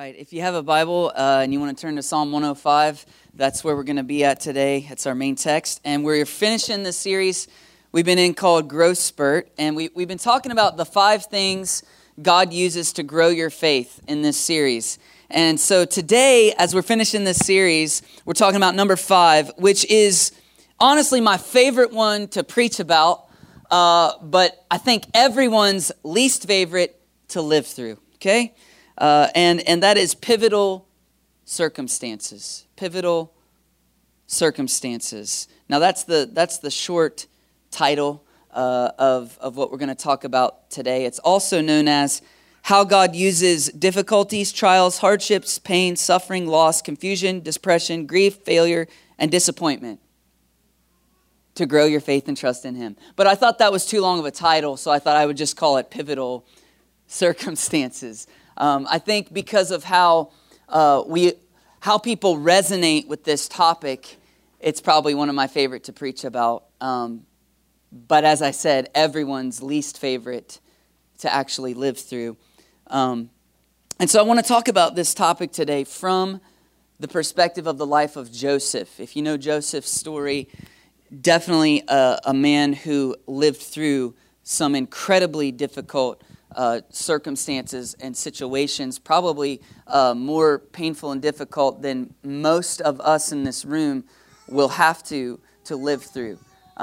right, if you have a Bible and you want to turn to Psalm 105, that's where we're going to be at today. It's our main text. And we're finishing the series we've been in called Growth Spurt. And we've been talking about the 5 things God uses to grow your faith in this series. And so today, as we're finishing this series, we're talking about number 5, which is honestly my favorite one to preach about, but I think everyone's least favorite to live through, okay? And that is pivotal circumstances. Pivotal circumstances. Now that's the short title of what we're going to talk about today. It's also known as how God uses difficulties, trials, hardships, pain, suffering, loss, confusion, depression, grief, failure, and disappointment to grow your faith and trust in Him. But I thought that was too long of a title, so I thought I would just call it pivotal circumstances. I think because of how people resonate with this topic, it's probably one of my favorite to preach about. But as I said, everyone's least favorite to actually live through. And so I want to talk about this topic today from the perspective of the life of Joseph. If you know Joseph's story, definitely a man who lived through some incredibly difficult circumstances and situations, probably more painful and difficult than most of us in this room will have to live through.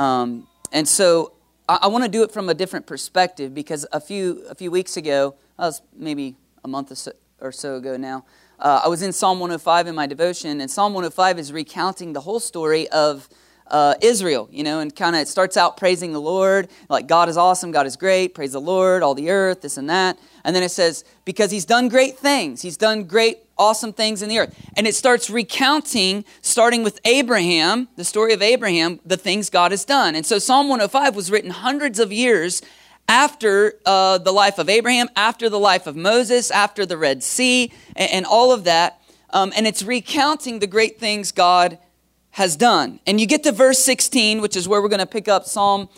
And so I want to do it from a different perspective because a few weeks ago, was maybe a month or so ago now, I was in Psalm 105 in my devotion, and Psalm 105 is recounting the whole story of Israel, and kind of it starts out praising the Lord, like God is awesome, God is great, praise the Lord, all the earth, this and that. And then it says, because He's done great things, He's done great, awesome things in the earth. And it starts recounting, starting with Abraham, the story of Abraham, the things God has done. And so Psalm 105 was written hundreds of years after the life of Abraham, after the life of Moses, after the Red Sea, and all of that. And it's recounting the great things God has done. And you get to verse 16, which is where we're going to pick up Psalm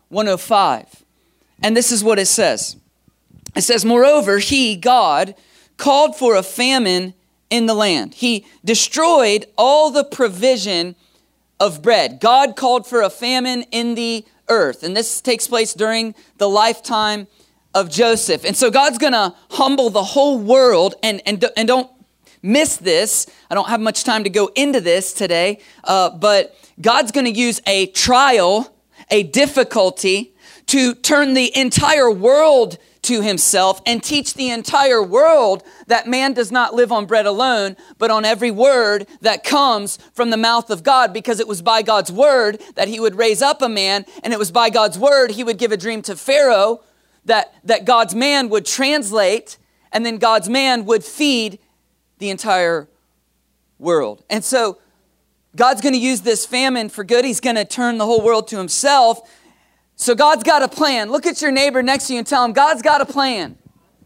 105. And this is what it says. It says, moreover, He, God, called for a famine in the land. He destroyed all the provision of bread. God called for a famine in the earth. And this takes place during the lifetime of Joseph. And so God's going to humble the whole world. And don't miss this. I don't have much time to go into this today, but God's going to use a trial, a difficulty, to turn the entire world to Himself and teach the entire world that man does not live on bread alone, but on every word that comes from the mouth of God, because it was by God's word that He would raise up a man, and it was by God's word He would give a dream to Pharaoh that God's man would translate, and then God's man would feed the entire world. And so God's going to use this famine for good. He's going to turn the whole world to Himself. So God's got a plan. Look at your neighbor next to you and tell him, God's got a plan.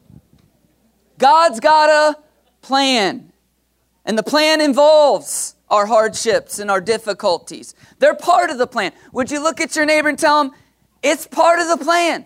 God's got a plan. And the plan involves our hardships and our difficulties. They're part of the plan. Would you look at your neighbor and tell him, it's part of the plan.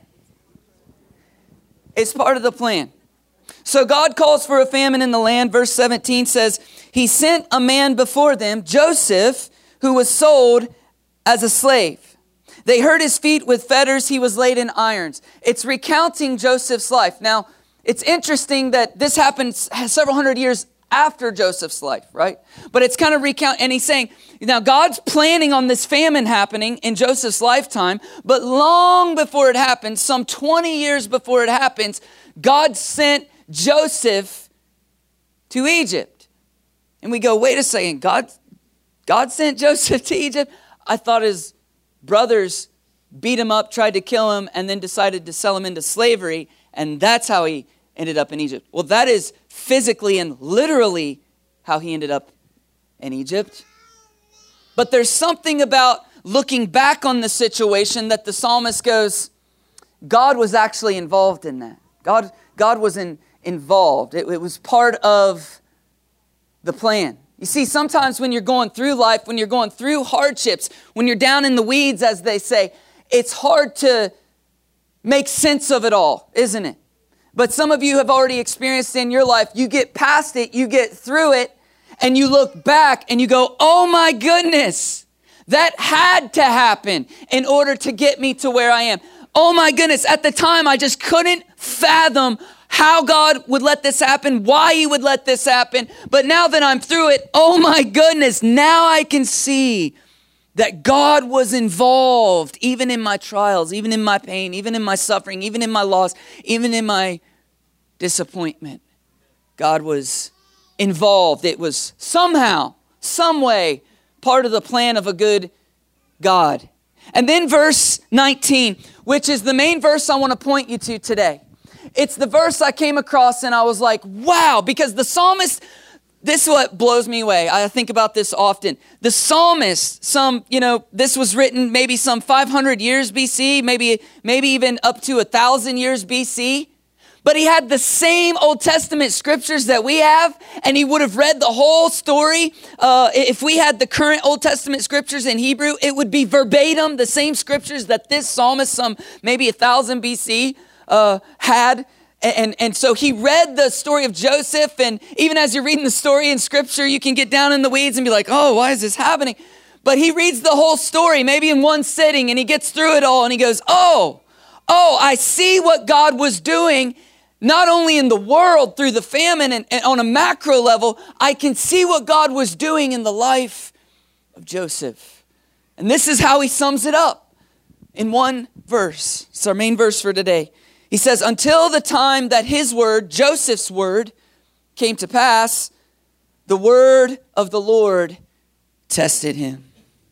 It's part of the plan. So God calls for a famine in the land. Verse 17 says, He sent a man before them, Joseph, who was sold as a slave. They hurt his feet with fetters. He was laid in irons. It's recounting Joseph's life. Now, it's interesting that this happened several hundred years after Joseph's life, right? But it's kind of and he's saying, now God's planning on this famine happening in Joseph's lifetime, but long before it happens, some 20 years before it happens, God sent Joseph to Egypt. And we go, wait a second, God sent Joseph to Egypt? I thought his brothers beat him up, tried to kill him, and then decided to sell him into slavery, and that's how he ended up in Egypt. Well, that is physically and literally how he ended up in Egypt. But there's something about looking back on the situation that the psalmist goes, God was actually involved in that. God was involved. It was part of the plan. You see, sometimes when you're going through life, when you're going through hardships, when you're down in the weeds, as they say, it's hard to make sense of it all, isn't it? But some of you have already experienced in your life, you get past it, you get through it, and you look back and you go, oh my goodness, that had to happen in order to get me to where I am. Oh my goodness, at the time I just couldn't fathom how God would let this happen, why he would let this happen. But now that I'm through it, oh my goodness, now I can see that God was involved even in my trials, even in my pain, even in my suffering, even in my loss, even in my disappointment. God was involved. It was somehow, some way, part of the plan of a good God. And then verse 19, which is the main verse I want to point you to today. It's the verse I came across and I was like, wow, because the psalmist, this is what blows me away. I think about this often. The psalmist, this was written maybe some 500 years BC, maybe even up to 1,000 years BC. But he had the same Old Testament scriptures that we have, and he would have read the whole story. If we had the current Old Testament scriptures in Hebrew, it would be verbatim the same scriptures that this psalmist, some maybe 1,000 BC, had. And so he read the story of Joseph, and even as you're reading the story in scripture, you can get down in the weeds and be like, oh, why is this happening? But he reads the whole story, maybe in one sitting, and he gets through it all, and he goes, oh, I see what God was doing, not only in the world through the famine and on a macro level, I can see what God was doing in the life of Joseph. And this is how he sums it up in one verse. It's our main verse for today. He says, until the time that his word, Joseph's word, came to pass, the word of the Lord tested him.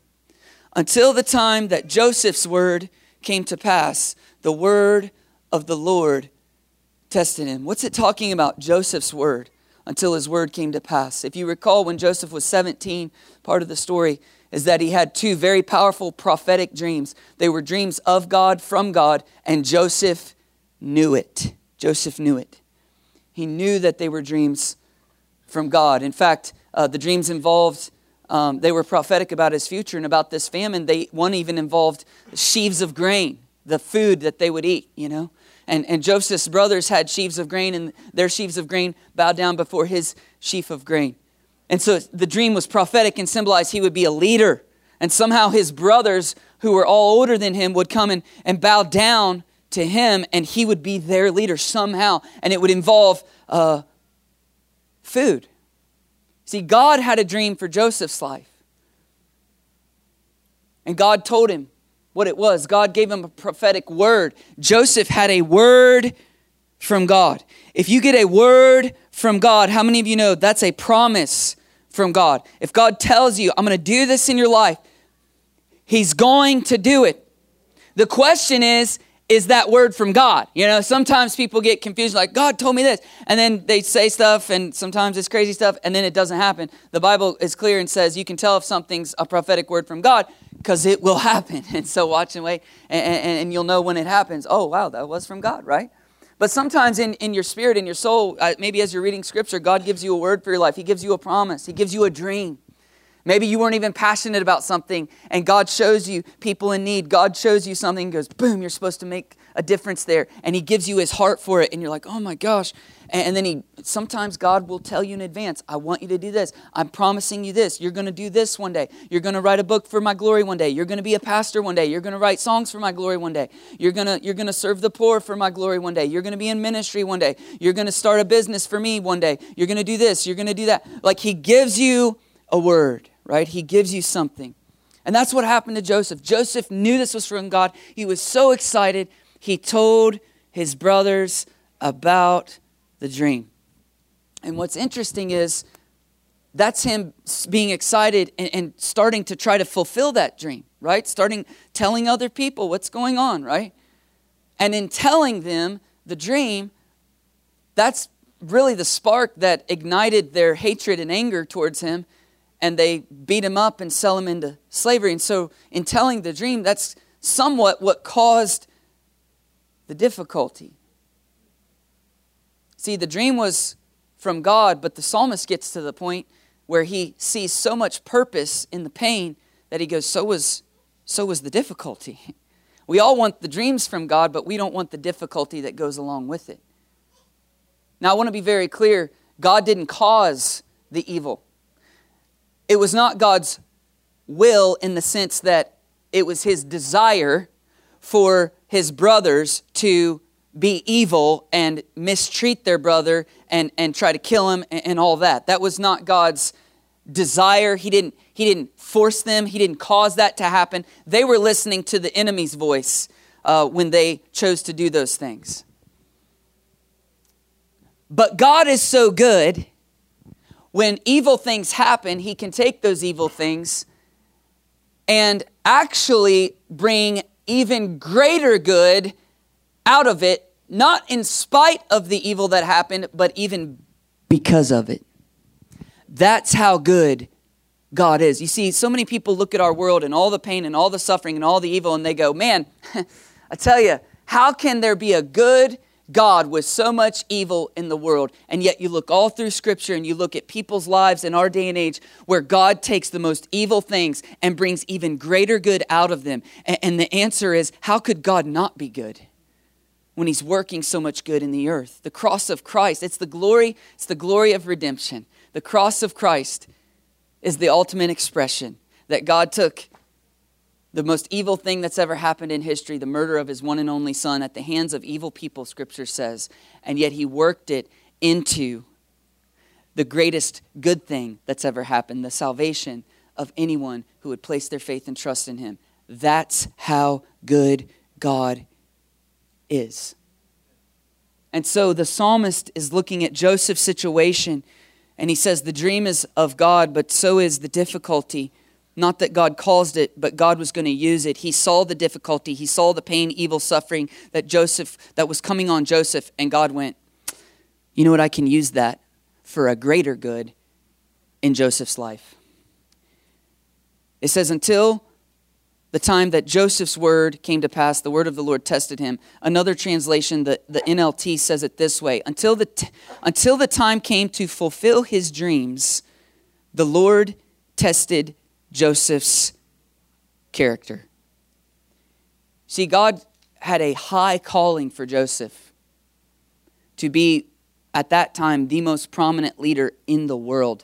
Until the time that Joseph's word came to pass, the word of the Lord tested him. What's it talking about? Joseph's word, until his word came to pass. If you recall, when Joseph was 17, part of the story is that he had two very powerful prophetic dreams. They were dreams of God, from God, and Joseph knew it. Joseph knew it. He knew that they were dreams from God. In fact, the dreams involved, they were prophetic about his future and about this famine. One even involved sheaves of grain, the food that they would eat, And Joseph's brothers had sheaves of grain, and their sheaves of grain bowed down before his sheaf of grain. And so the dream was prophetic and symbolized he would be a leader. And somehow his brothers, who were all older than him, would come and bow down to him, and he would be their leader somehow. And it would involve food. See, God had a dream for Joseph's life. And God told him what it was. God gave him a prophetic word. Joseph had a word from God. If you get a word from God, how many of you know that's a promise from God? If God tells you, I'm going to do this in your life, he's going to do it. The question is that word from God? Sometimes people get confused, like, God told me this. And then they say stuff, and sometimes it's crazy stuff, and then it doesn't happen. The Bible is clear and says you can tell if something's a prophetic word from God because it will happen. And so watch and wait, and you'll know when it happens. Oh, wow, that was from God, right? But sometimes in your spirit, in your soul, maybe as you're reading scripture, God gives you a word for your life. He gives you a promise. He gives you a dream. Maybe you weren't even passionate about something, and God shows you people in need. God shows you something and goes, boom, you're supposed to make a difference there. And he gives you his heart for it, and you're like, oh my gosh. And then sometimes God will tell you in advance, I want you to do this. I'm promising you this. You're going to do this one day. You're going to write a book for my glory one day. You're going to be a pastor one day. You're going to write songs for my glory one day. You're going to serve the poor for my glory one day. You're going to be in ministry one day. You're going to start a business for me one day. You're going to do this. You're going to do that. Like he gives you a word, right? He gives you something. And that's what happened to Joseph. Joseph knew this was from God. He was so excited. He told his brothers about the dream. And what's interesting is that's him being excited and starting to try to fulfill that dream, right? Telling other people what's going on, right? And in telling them the dream, that's really the spark that ignited their hatred and anger towards him. And they beat him up and sell him into slavery. And so in telling the dream, that's somewhat what caused the difficulty. See, the dream was from God, but the psalmist gets to the point where he sees so much purpose in the pain that he goes, so was the difficulty. We all want the dreams from God, but we don't want the difficulty that goes along with it. Now, I want to be very clear. God didn't cause the evil. It was not God's will in the sense that it was his desire for his brothers to be evil and mistreat their brother and try to kill him and all that. That was not God's desire. He didn't force them. He didn't cause that to happen. They were listening to the enemy's voice when they chose to do those things. But God is so good. When evil things happen, he can take those evil things and actually bring even greater good out of it, not in spite of the evil that happened, but even because of it. That's how good God is. You see, so many people look at our world and all the pain and all the suffering and all the evil, and they go, man, I tell you, how can there be a good God with so much evil in the world? And yet you look all through Scripture and you look at people's lives in our day and age where God takes the most evil things and brings even greater good out of them. And the answer is, how could God not be good when he's working so much good in the earth? The cross of Christ, it's the glory of redemption. The cross of Christ is the ultimate expression that God took the most evil thing that's ever happened in history, the murder of his one and only son at the hands of evil people, Scripture says, and yet he worked it into the greatest good thing that's ever happened, the salvation of anyone who would place their faith and trust in him. That's how good God is. And so the psalmist is looking at Joseph's situation, and he says the dream is of God, but so is the difficulty. Not that God caused it, but God was going to use it. He saw the difficulty. He saw the pain, evil, suffering that was coming on Joseph. And God went, you know what? I can use that for a greater good in Joseph's life. It says, until the time that Joseph's word came to pass, the word of the Lord tested him. Another translation, the NLT says it this way. Until the time came to fulfill his dreams, the Lord tested Joseph's character. See, God had a high calling for Joseph to be, at that time, the most prominent leader in the world.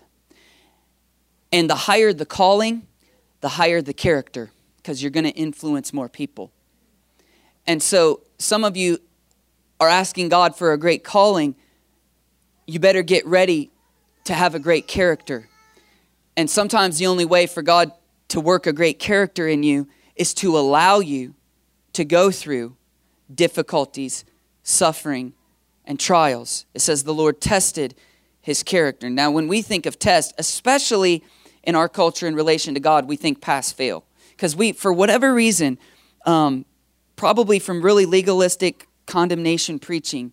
And the higher the calling, the higher the character, because you're going to influence more people. And so some of you are asking God for a great calling. You better get ready to have a great character. And sometimes the only way for God to work a great character in you is to allow you to go through difficulties, suffering, and trials. It says the Lord tested his character. Now, when we think of test, especially in our culture in relation to God, we think pass, fail. Because we, for whatever reason, probably from really legalistic condemnation preaching,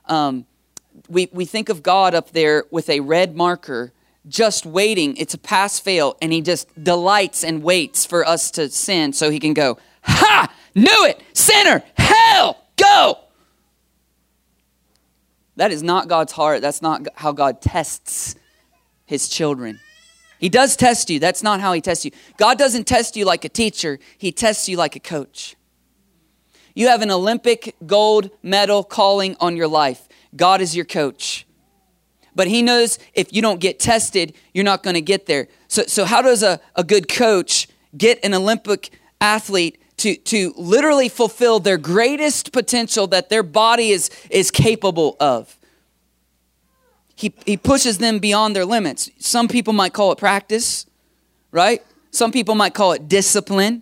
we think of God up there with a red marker just waiting. It's a pass fail, and he just delights and waits for us to sin so he can go, ha, knew it, sinner, hell, go. That is not God's heart. That's not how God tests his children. He does test you. That's not how he tests you. God doesn't test you like a teacher. He tests you like a coach. You have an Olympic gold medal calling on your life. God is your coach. But he knows if you don't get tested, you're not going to get there. So how does a good coach get an Olympic athlete to literally fulfill their greatest potential that their body is capable of? He pushes them beyond their limits. Some people might call it practice, right? Some people might call it discipline.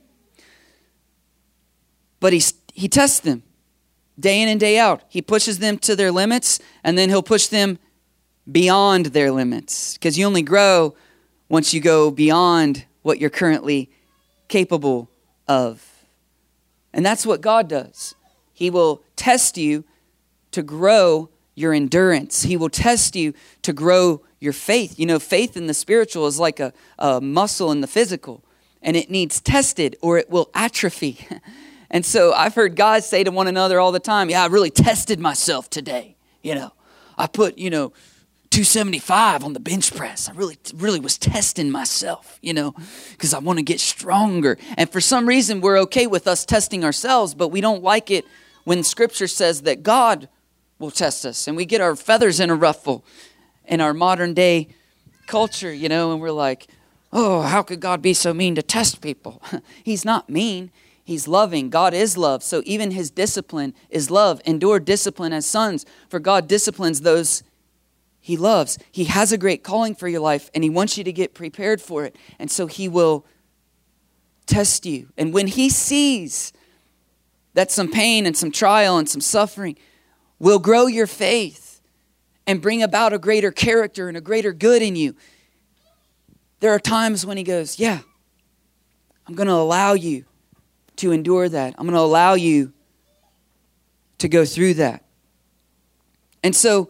But he tests them day in and day out. He pushes them to their limits, and then he'll push them beyond their limits, because you only grow once you go beyond what you're currently capable of. And that's what God does. He will test you to grow your endurance. He will test you to grow your faith. You know, faith in the spiritual is like a muscle in the physical, and it needs tested or it will atrophy. And so I've heard guys say to one another all the time, yeah, I really tested myself today. You know, I put, 275 on the bench press. I really was testing myself, because I want to get stronger. And for some reason, we're okay with us testing ourselves, but we don't like it when Scripture says that God will test us. And we get our feathers in a ruffle in our modern day culture, and we're like, oh, how could God be so mean to test people? He's not mean. He's loving. God is love. So even his discipline is love. Endure discipline as sons, for God disciplines those he loves. He has a great calling for your life, and he wants you to get prepared for it. And so he will test you. And when he sees that some pain and some trial and some suffering will grow your faith and bring about a greater character and a greater good in you, there are times when he goes, yeah, I'm going to allow you to endure that. I'm going to allow you to go through that. And so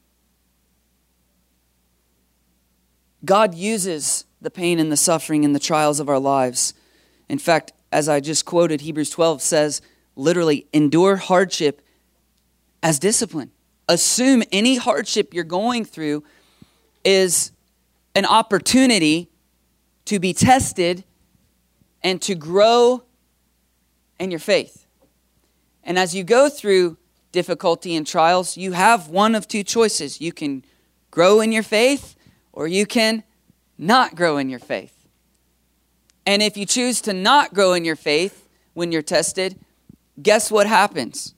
God uses the pain and the suffering and the trials of our lives. In fact, as I just quoted, Hebrews 12 says, literally, endure hardship as discipline. Assume any hardship you're going through is an opportunity to be tested and to grow in your faith. And as you go through difficulty and trials, you have one of two choices. You can grow in your faith, or you can not grow in your faith. And if you choose to not grow in your faith when you're tested, guess what happens?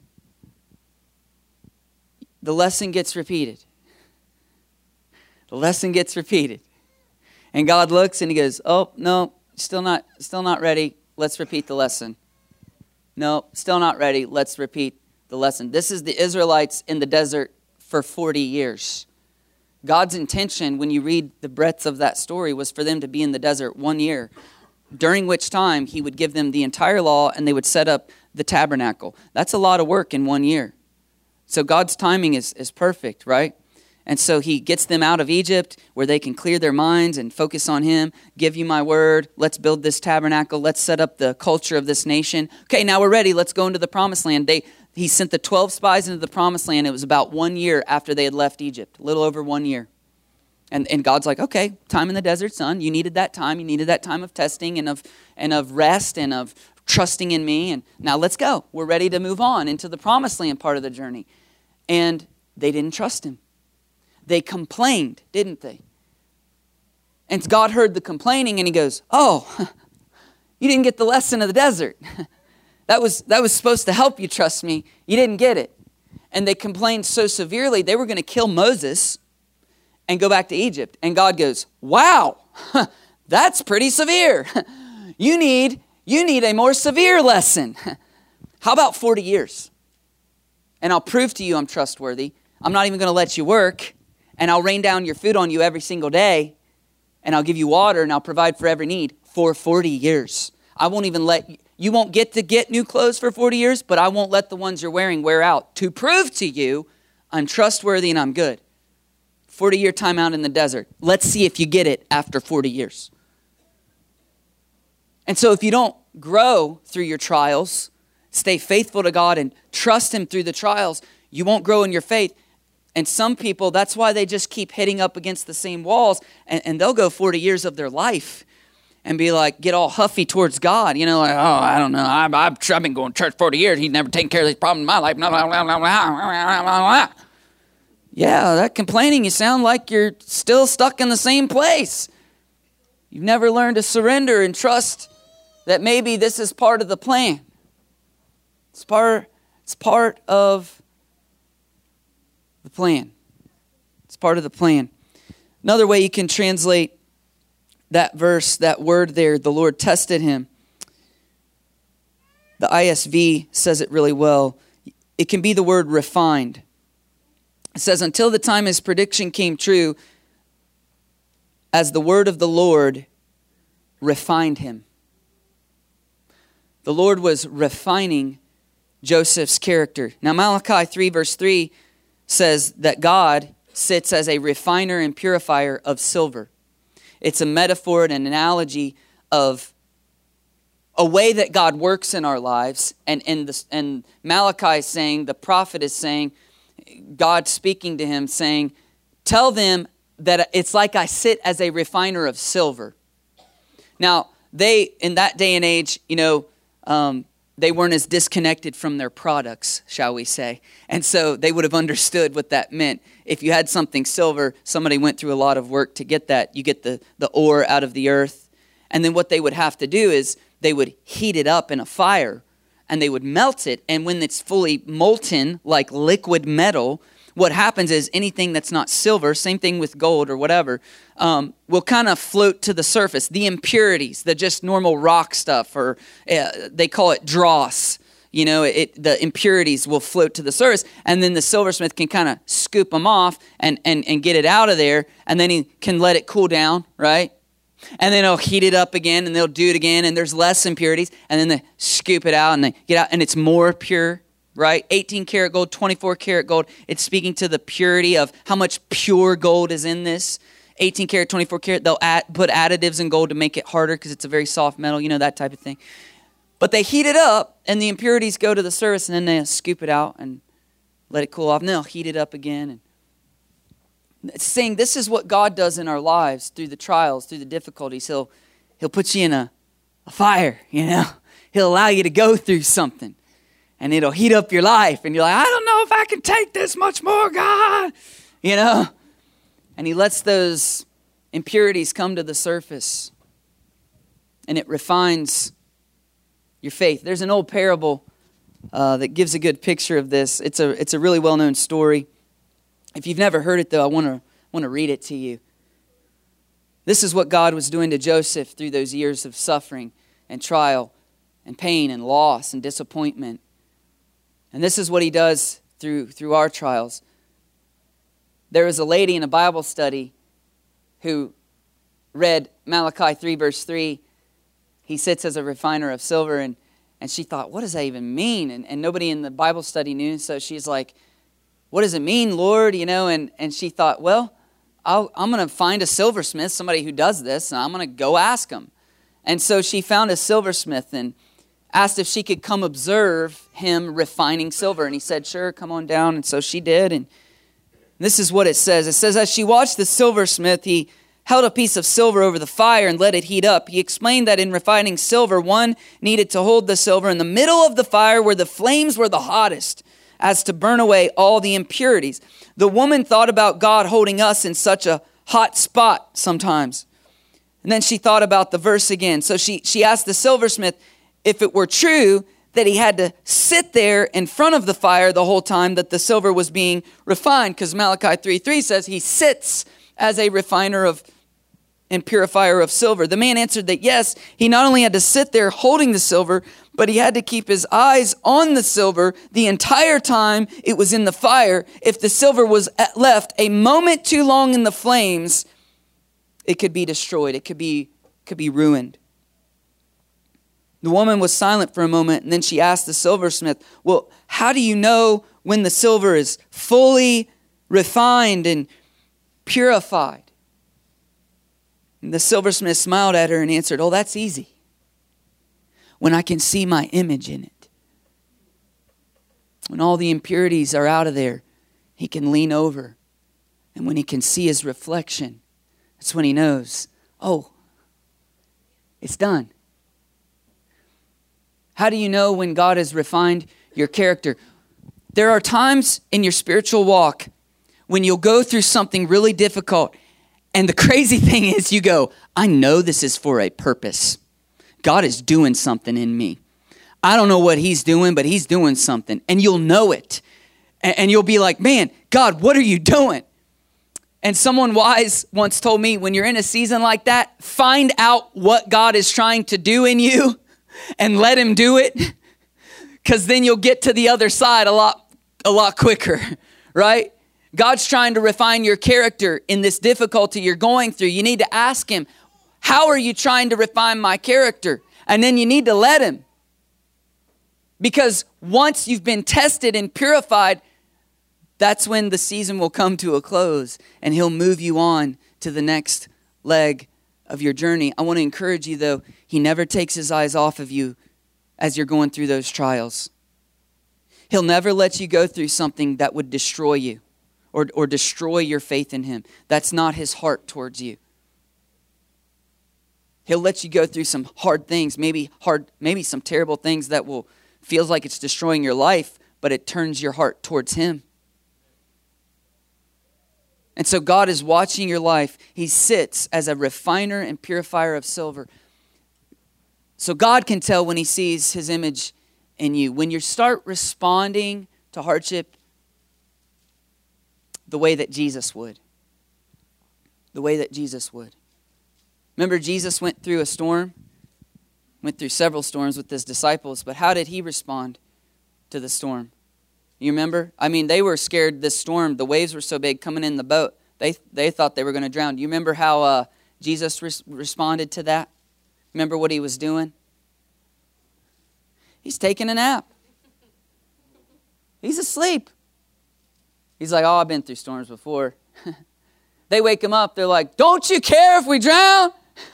The lesson gets repeated. The lesson gets repeated. And God looks and he goes, oh, no, still not ready. Let's repeat the lesson. No, still not ready. Let's repeat the lesson. This is the Israelites in the desert for 40 years. God's intention, when you read the breadth of that story, was for them to be in the desert 1 year, during which time he would give them the entire law and they would set up the tabernacle. That's a lot of work in 1 year. So God's timing is perfect, right? And so he gets them out of Egypt where they can clear their minds and focus on him. Give you my word. Let's build this tabernacle. Let's set up the culture of this nation. Okay, now we're ready. Let's go into the promised land. He sent the 12 spies into the promised land. It was about 1 year after they had left Egypt, a little over 1 year. And God's like, okay, time in the desert, son. You needed that time. You needed that time of testing and of rest and of trusting in me. And now let's go. We're ready to move on into the promised land part of the journey. And they didn't trust him. They complained, didn't they? And God heard the complaining and he goes, oh, you didn't get the lesson of the desert. That was supposed to help you trust me. You didn't get it. And they complained so severely, they were going to kill Moses and go back to Egypt. And God goes, wow, that's pretty severe. You need a more severe lesson. How about 40 years? And I'll prove to you I'm trustworthy. I'm not even going to let you work. And I'll rain down your food on you every single day. And I'll give you water and I'll provide for every need for 40 years. I won't even you won't get to get new clothes for 40 years, but I won't let the ones you're wearing wear out to prove to you I'm trustworthy and I'm good. 40-year time out in the desert. Let's see if you get it after 40 years. And so if you don't grow through your trials, stay faithful to God and trust him through the trials, you won't grow in your faith. And some people, that's why they just keep hitting up against the same walls, and they'll go 40 years of their life and be like, get all huffy towards God. Like, oh, I don't know. I've been going to church 40 years. He's never taken care of these problems in my life. Yeah, that complaining, you sound like you're still stuck in the same place. You've never learned to surrender and trust that maybe this is part of the plan. It's part of the plan. It's part of the plan. Another way you can translate that verse, that word there, the Lord tested him. The ISV says it really well. It can be the word refined. It says, until the time his prediction came true, as the word of the Lord refined him. The Lord was refining Joseph's character. Now Malachi 3 verse 3 says that God sits as a refiner and purifier of silver. It's a metaphor and an analogy of a way that God works in our lives. And Malachi is saying, the prophet is saying, God speaking to him saying, tell them that it's like I sit as a refiner of silver. Now, they, in that day and age, they weren't as disconnected from their products, shall we say. And so they would have understood what that meant. If you had something silver, somebody went through a lot of work to get that. You get the ore out of the earth. And then what they would have to do is they would heat it up in a fire and they would melt it. And when it's fully molten, like liquid metal, what happens is anything that's not silver, same thing with gold or whatever, will kind of float to the surface. The impurities, the just normal rock stuff, or they call it dross. You know, the impurities will float to the surface, and then the silversmith can kind of scoop them off and get it out of there, and then he can let it cool down, right? And then he'll heat it up again, and they'll do it again, and there's less impurities, and then they scoop it out, and they get out, and it's more pure. Right? 18 karat gold, 24 karat gold. It's speaking to the purity of how much pure gold is in this. 18 karat, 24 karat, they'll put additives in gold to make it harder because it's a very soft metal, you know, that type of thing. But they heat it up and the impurities go to the surface and then they scoop it out and let it cool off. And then they'll heat it up again. And it's saying this is what God does in our lives through the trials, through the difficulties. He'll put you in a fire, you know. He'll allow you to go through something. And it'll heat up your life. And you're like, I don't know if I can take this much more, God. You know? And he lets those impurities come to the surface. And it refines your faith. There's an old parable that gives a good picture of this. It's a really well-known story. If you've never heard it, though, I want to read it to you. This is what God was doing to Joseph through those years of suffering and trial and pain and loss and disappointment. And this is what he does through our trials. There was a lady in a Bible study who read Malachi 3 verse 3. He sits as a refiner of silver, and she thought, what does that even mean? And nobody in the Bible study knew, so she's like, what does it mean, Lord? You know, and she thought, well, I'm going to find a silversmith, somebody who does this, and I'm going to go ask him. And so she found a silversmith and asked if she could come observe him refining silver. And he said, sure, come on down. And so she did. And this is what it says. It says, as she watched the silversmith, he held a piece of silver over the fire and let it heat up. He explained that in refining silver, one needed to hold the silver in the middle of the fire where the flames were the hottest, as to burn away all the impurities. The woman thought about God holding us in such a hot spot sometimes. And then she thought about the verse again. So she asked the silversmith if it were true that he had to sit there in front of the fire the whole time that the silver was being refined, because Malachi 3:3 says he sits as a refiner of and purifier of silver. The man answered that yes, he not only had to sit there holding the silver, but he had to keep his eyes on the silver the entire time it was in the fire. If the silver was left a moment too long in the flames, it could be destroyed. It could be ruined. The woman was silent for a moment, and then she asked the silversmith, well, how do you know when the silver is fully refined and purified? And the silversmith smiled at her and answered, oh, that's easy. When I can see my image in it. When all the impurities are out of there, he can lean over. And when he can see his reflection, that's when he knows, oh, it's done. How do you know when God has refined your character? There are times in your spiritual walk when you'll go through something really difficult. And the crazy thing is you go, I know this is for a purpose. God is doing something in me. I don't know what he's doing, but he's doing something. And you'll know it. And you'll be like, man, God, what are you doing? And someone wise once told me, when you're in a season like that, find out what God is trying to do in you and let him do it. Because then you'll get to the other side a lot quicker, right? God's trying to refine your character in this difficulty you're going through. You need to ask him, how are you trying to refine my character? And then you need to let him. Because once you've been tested and purified, that's when the season will come to a close and he'll move you on to the next leg of your journey. I want to encourage you, though, he never takes his eyes off of you as you're going through those trials. He'll never let you go through something that would destroy you or destroy your faith in him. That's not his heart towards you. He'll let you go through some hard things, maybe some terrible things that will feels like it's destroying your life, but it turns your heart towards him. And so God is watching your life. He sits as a refiner and purifier of silver. So God can tell when he sees his image in you. When you start responding to hardship the way that Jesus would. The way that Jesus would. Remember, Jesus went through a storm. Went through several storms with his disciples. But how did he respond to the storm? You remember? I mean, they were scared this storm. The waves were so big coming in the boat. They thought they were going to drown. Do you remember how Jesus responded to that? Remember what he was doing? He's taking a nap. He's asleep. He's like, oh, I've been through storms before. They wake him up. They're like, don't you care if we drown?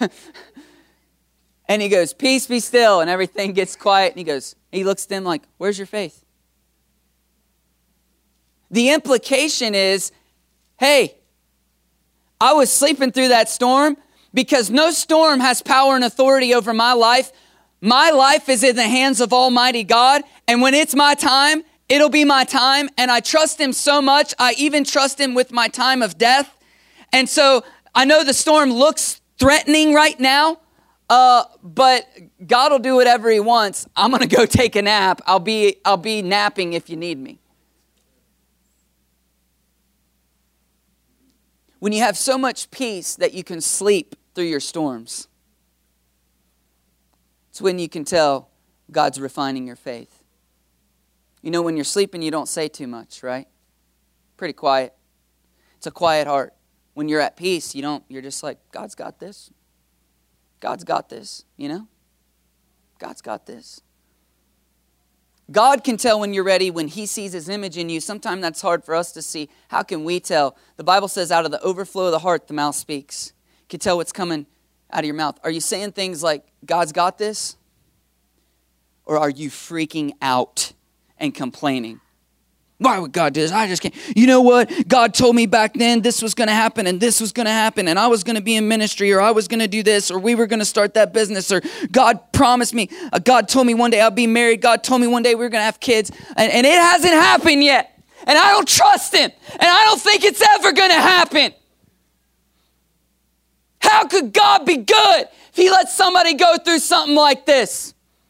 And he goes, peace, be still. And everything gets quiet. And he looks at them like, where's your faith? The implication is, hey, I was sleeping through that storm because no storm has power and authority over my life. My life is in the hands of Almighty God. And when it's my time, it'll be my time. And I trust him so much. I even trust him with my time of death. And so I know the storm looks threatening right now. But God will do whatever he wants. I'm going to go take a nap. I'll be napping if you need me. When you have so much peace that you can sleep through your storms, it's when you can tell God's refining your faith. You know, when you're sleeping, you don't say too much, right? Pretty quiet. It's a quiet heart. When you're at peace, you're just like, God's got this. God's got this, you know? God's got this. God can tell when you're ready, when he sees his image in you. Sometimes that's hard for us to see. How can we tell? The Bible says out of the overflow of the heart, the mouth speaks. You can tell what's coming out of your mouth. Are you saying things like, God's got this? Or are you freaking out and complaining? Why would God do this? I just can't. You know what? God told me back then this was going to happen and this was going to happen and I was going to be in ministry or I was going to do this or we were going to start that business or God promised me. God told me one day I'll be married. God told me one day we were going to have kids and it hasn't happened yet. And I don't trust him. And I don't think it's ever going to happen. How could God be good if he lets somebody go through something like this?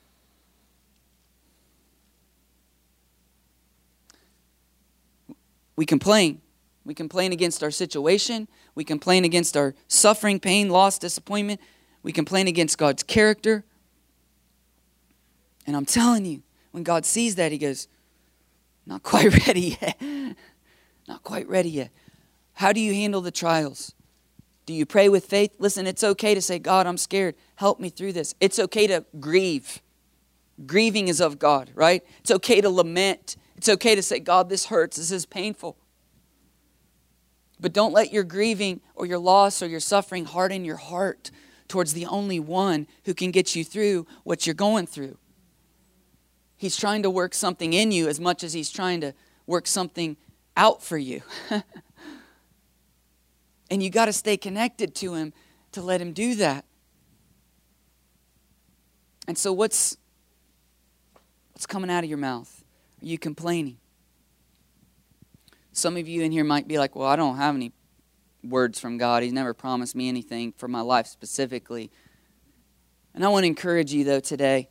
We complain. We complain against our situation. We complain against our suffering, pain, loss, disappointment. We complain against God's character. And I'm telling you, when God sees that, he goes, not quite ready yet. Not quite ready yet. How do you handle the trials? Do you pray with faith? Listen, it's okay to say, God, I'm scared. Help me through this. It's okay to grieve. Grieving is of God, right? It's okay to lament. It's okay to say, God, this hurts. This is painful. But don't let your grieving or your loss or your suffering harden your heart towards the only one who can get you through what you're going through. He's trying to work something in you as much as he's trying to work something out for you. And you got to stay connected to him to let him do that. And so what's coming out of your mouth? Are you complaining? Some of you in here might be like, well, I don't have any words from God. He's never promised me anything for my life specifically. And I want to encourage you, though, today,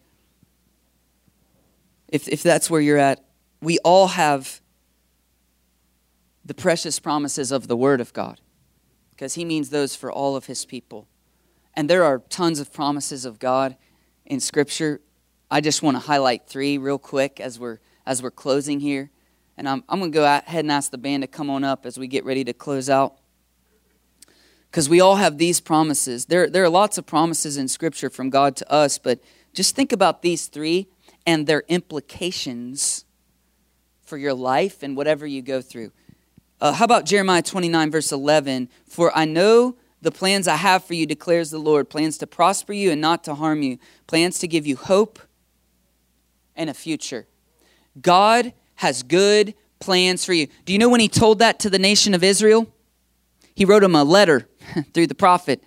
if that's where you're at, we all have the precious promises of the Word of God because he means those for all of his people. And there are tons of promises of God in Scripture. I just want to highlight 3 real quick as we're closing here. And I'm going to go ahead and ask the band to come on up as we get ready to close out. Because we all have these promises. There are lots of promises in Scripture from God to us, but just think about these 3 and their implications for your life and whatever you go through. How about Jeremiah 29, verse 11? For I know the plans I have for you, declares the Lord, plans to prosper you and not to harm you, plans to give you hope and a future. God has good plans for you. Do you know when he told that to the nation of Israel? He wrote them a letter through the prophet.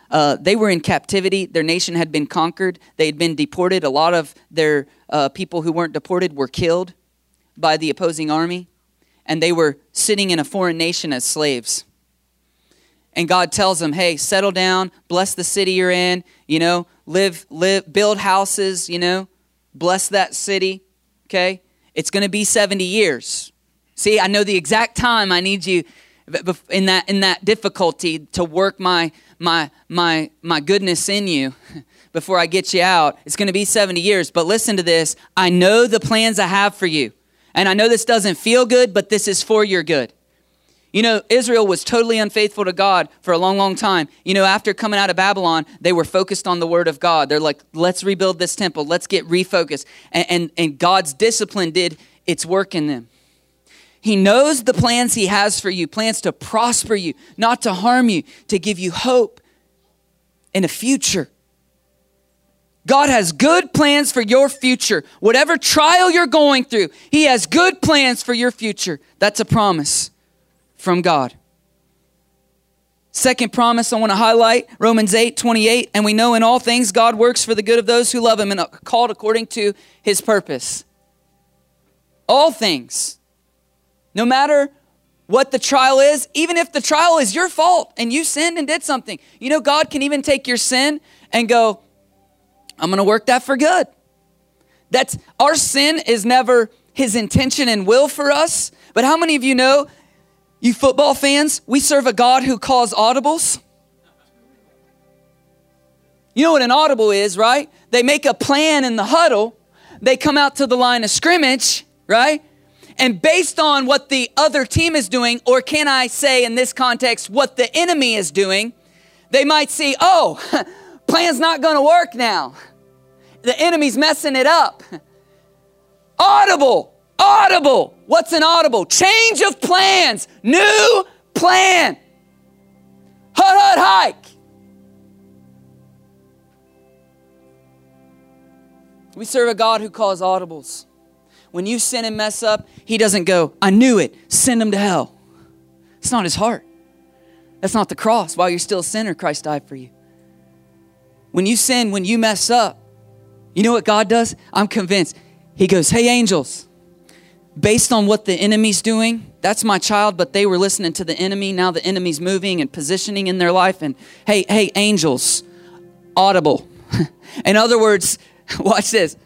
They were in captivity. Their nation had been conquered. They had been deported. A lot of their people who weren't deported were killed by the opposing army. And they were sitting in a foreign nation as slaves. And God tells them, hey, settle down, bless the city you're in, live, build houses, bless that city, okay? It's going to be 70 years. See, I know the exact time I need you in that difficulty to work my goodness in you before I get you out. It's going to be 70 years, but listen to this. I know the plans I have for you. And I know this doesn't feel good, but this is for your good. Israel was totally unfaithful to God for a long, long time. After coming out of Babylon, they were focused on the word of God. They're like, let's rebuild this temple. Let's get refocused. And God's discipline did its work in them. He knows the plans he has for you, plans to prosper you, not to harm you, to give you hope and a future. God has good plans for your future. Whatever trial you're going through, he has good plans for your future. That's a promise from God. Second promise I want to highlight, Romans 8:28. And we know in all things God works for the good of those who love him and are called according to his purpose. All things. No matter what the trial is, even if the trial is your fault and you sinned and did something. God can even take your sin and go, I'm going to work that for good. Our sin is never his intention and will for us. But how many of you know, you football fans, we serve a God who calls audibles? You know what an audible is, right? They make a plan in the huddle. They come out to the line of scrimmage, right? And based on what the other team is doing, or can I say in this context, what the enemy is doing, they might see, plan's not going to work now. The enemy's messing it up. Audible. What's an audible? Change of plans. New plan. Hike. We serve a God who calls audibles. When you sin and mess up, he doesn't go, I knew it, send them to hell. It's not his heart. That's not the cross. While you're still a sinner, Christ died for you. When you sin, when you mess up, you know what God does? I'm convinced. He goes, hey, angels, based on what the enemy's doing, that's my child, but they were listening to the enemy. Now the enemy's moving and positioning in their life. And hey, angels, audible. In other words, watch this.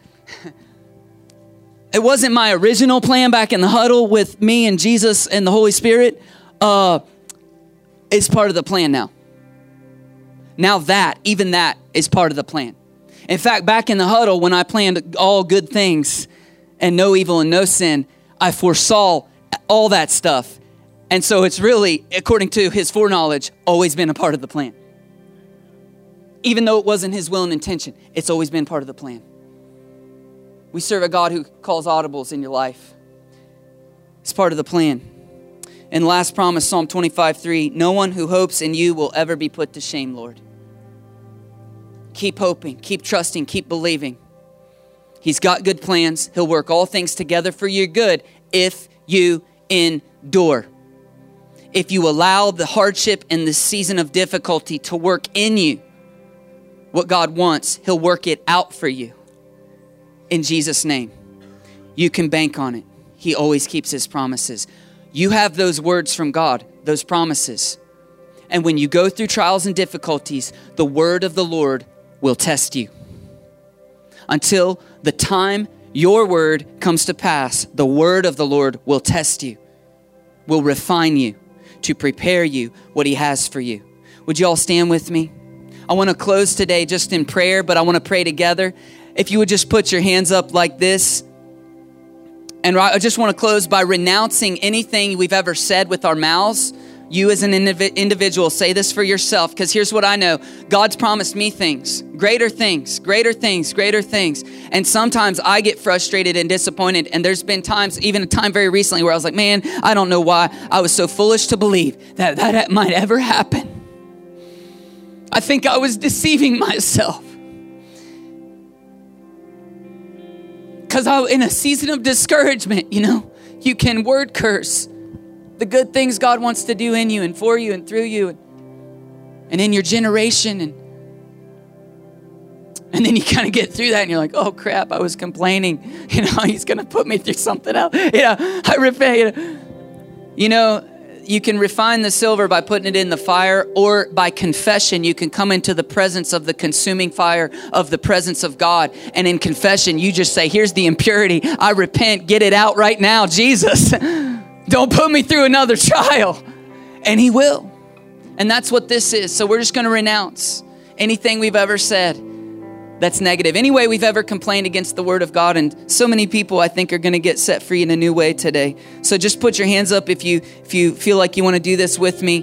It wasn't my original plan back in the huddle with me and Jesus and the Holy Spirit. It's part of the plan now. Now even that is part of the plan. In fact, back in the huddle, when I planned all good things and no evil and no sin, I foresaw all that stuff. And so it's really, according to his foreknowledge, always been a part of the plan. Even though it wasn't his will and intention, it's always been part of the plan. We serve a God who calls audibles in your life. It's part of the plan. And last promise, Psalm 25:3, no one who hopes in you will ever be put to shame, Lord. Keep hoping, keep trusting, keep believing. He's got good plans. He'll work all things together for your good if you endure. If you allow the hardship and the season of difficulty to work in you what God wants, he'll work it out for you. In Jesus' name, you can bank on it. He always keeps his promises. You have those words from God, those promises. And when you go through trials and difficulties, the word of the Lord will test you. Until the time your word comes to pass, the word of the Lord will test you, will refine you to prepare you what he has for you. Would you all stand with me? I want to close today just in prayer, but I want to pray together. If you would just put your hands up like this. And I just want to close by renouncing anything we've ever said with our mouths. You as an individual, say this for yourself, because here's what I know. God's promised me things, greater things, greater things, greater things. And sometimes I get frustrated and disappointed. And there's been times, even a time very recently, where I was like, man, I don't know why I was so foolish to believe that might ever happen. I think I was deceiving myself. Because in a season of discouragement, you can word curse the good things God wants to do in you and for you and through you. and in your generation. And then you kind of get through that and you're like, oh crap, I was complaining. He's going to put me through something else. I repent. You can refine the silver by putting it in the fire, or by confession, you can come into the presence of the consuming fire of the presence of God. And in confession, you just say, here's the impurity. I repent. Get it out right now, Jesus. Don't put me through another trial. And he will. And that's what this is. So we're just going to renounce anything we've ever said that's negative. Any way we've ever complained against the word of God. And so many people, I think, are going to get set free in a new way today. So just put your hands up if you feel like you want to do this with me.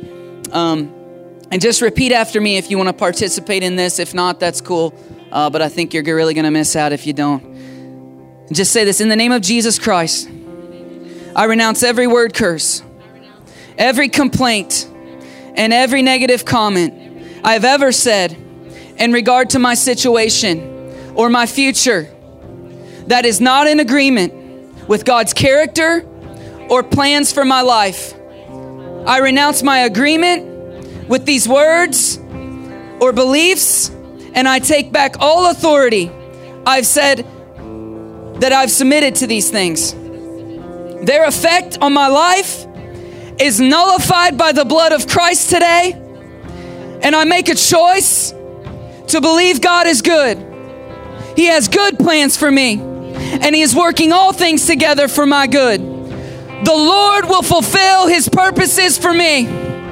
And just repeat after me if you want to participate in this. If not, that's cool. But I think you're really going to miss out if you don't. Just say this: in the name of Jesus Christ, I renounce every word curse, every complaint, and every negative comment I've ever said in regard to my situation or my future that is not in agreement with God's character or plans for my life. I renounce my agreement with these words or beliefs, and I take back all authority I've said that I've submitted to these things. Their effect on my life is nullified by the blood of Christ today, and I make a choice to believe God is good. He has good plans for me, and he is working all things together for my good. The Lord will fulfill his purposes for me.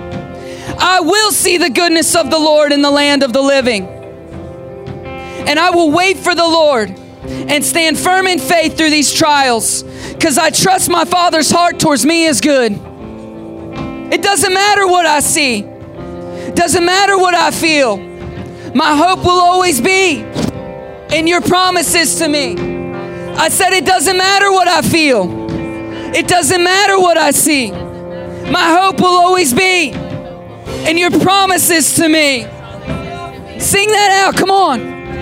I will see the goodness of the Lord in the land of the living. And I will wait for the Lord and stand firm in faith through these trials, because I trust my Father's heart towards me is good. It doesn't matter what I see. It doesn't matter what I feel. My hope will always be in your promises to me. I said it doesn't matter what I feel. It doesn't matter what I see. My hope will always be in your promises to me. Sing that out, come on.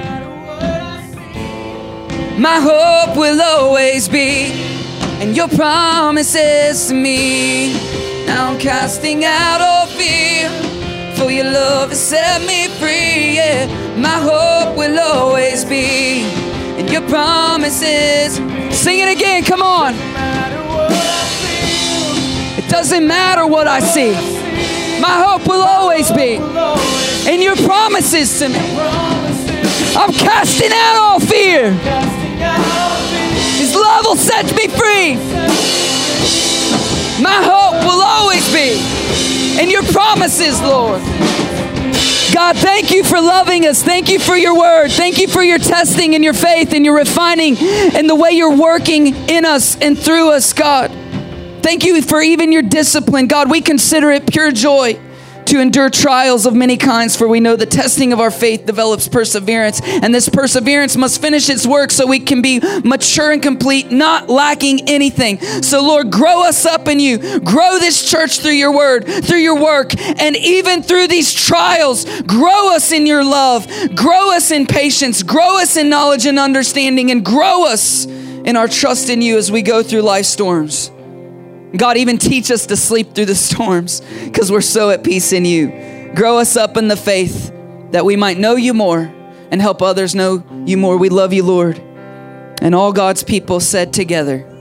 My hope will always be in your promises to me. Now I'm casting out all fear, for your love has set me free, yeah. My hope will always be in your promises. Sing it again, come on. It doesn't matter what I see. My hope will always be in your promises to me. I'm casting out all fear. His love will set me free. My hope will always be in your promises, Lord. God, thank you for loving us. Thank you for your word. Thank you for your testing and your faith and your refining and the way you're working in us and through us, God. Thank you for even your discipline. God, we consider it pure joy to endure trials of many kinds, for we know the testing of our faith develops perseverance, and this perseverance must finish its work so we can be mature and complete, not lacking anything. So Lord, grow us up in you. Grow this church through your word, through your work, and even through these trials, grow us in your love, grow us in patience, grow us in knowledge and understanding, and grow us in our trust in you as we go through life storms. God, even teach us to sleep through the storms, because we're so at peace in you. Grow us up in the faith that we might know you more and help others know you more. We love you, Lord. And all God's people said together,